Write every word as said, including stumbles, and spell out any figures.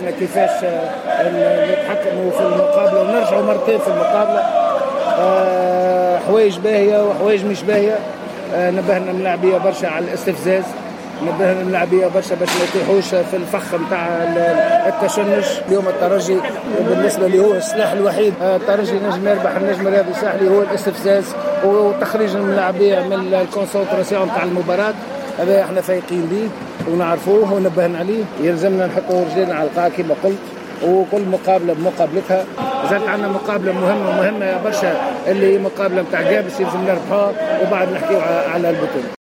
احنا كيفاش نتحكموا في المقابله ونرجعوا مرتين في المقابله. أه حوايج باهيه وحوايج مش باهيه. أه نبهنا الملاعبيه برشا على الاستفزاز، نبهنا الملاعبيه برشا باش ما يطيحوش في الفخ نتاع التشنج. اليوم الترجي بالنسبه لي هو السلاح الوحيد. الترجي نجم يربح النجم الرياضي الساحلي هو الاستفزاز وتخريج الملاعبيه من الكونسنتراسيون تاع المباراه. هذا احنا فايقين به ونعرفوه ونبهنا عليه. يلزمنا نحطوا رجلنا على القاع كما قلت، وكل مقابله بمقابلتها. زادت عندنا مقابله مهمه مهمه يا برشا اللي مقابله نتاع جابس يلزم نربحوها وبعد نحكيو على البطوله.